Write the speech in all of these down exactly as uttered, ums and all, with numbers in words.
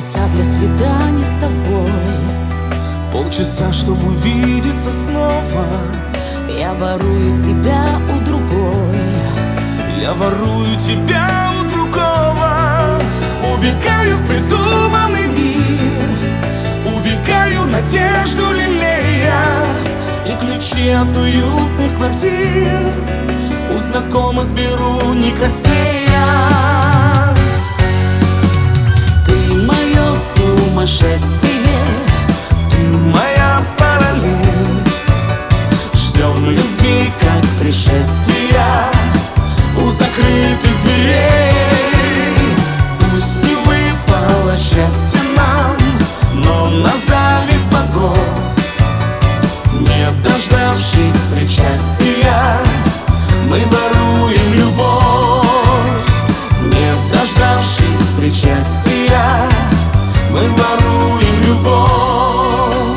Полчаса для свидания с тобой, полчаса, чтобы увидеться снова. я ворую тебя у другой. Я ворую тебя у другого. Убегаю в придуманный мир, убегаю надежду лелея, И ключи от уютных квартир у знакомых беру не краснея. Ты мое сумасшествие, Ты моя параллель. ждем любви как пришествия У закрытых дверей. Пусть не выпало счастье нам, Но на зависть богов, не дождавшись причастия, мы воруем любовь. не дождавшись причастия, Мы воруем любовь.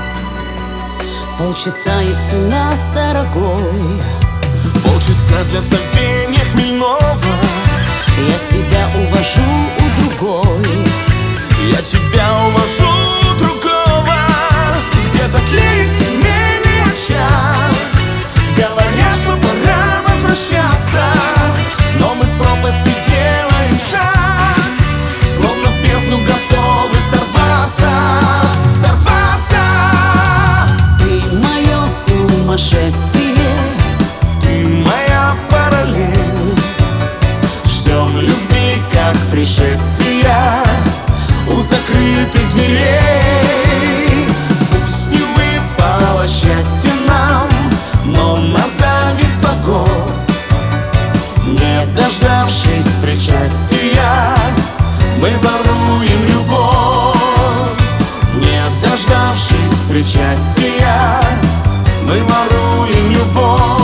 полчаса есть у нас, дорогой. Полчаса для забвения хмельного. Я тебя увожу у другой. Я тебя увожу у другого. Где-то тлеет семейный очаг, говоря, что пора возвращаться. Но мы в пропасти делаем шаг, словно в бездну готовы сорваться. Сорваться. Ты мое сумасшествие, Ты моя параллель. ждем любви как пришествия У закрытых дверей. Пусть не выпало счастье нам, Но на зависть богов, не дождавшись причастия, мы воруем любовь. не дождавшись причастия, Мы воруем любовь.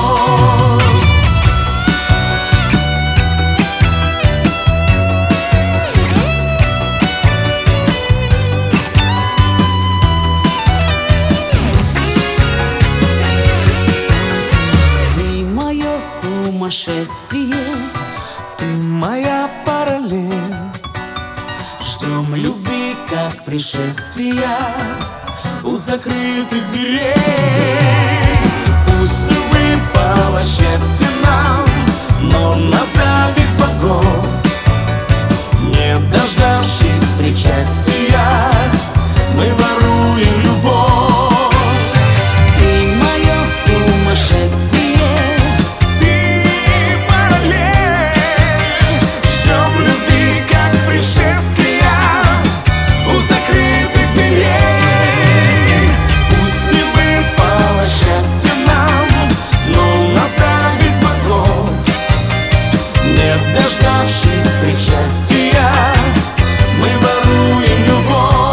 ты мое сумасшествие, Ты моя параллель. ждем любви как пришествия У закрытых дверей. Пусть не выпало счастье нам, Но на зависть богов, не дождавшись причастия, мы воруем любовь. ты мое сумасшествие, Ты параллель. Ждем любви как пришествия У закрытых дверей. пусть не выпало счастье нам, Но на зависть богов, не дождавшись причастия, мы воруем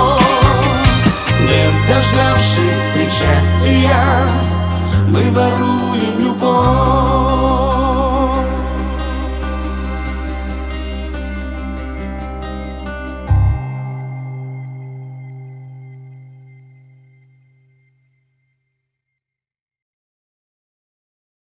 любовь. не дождавшись причастия, Мы воруем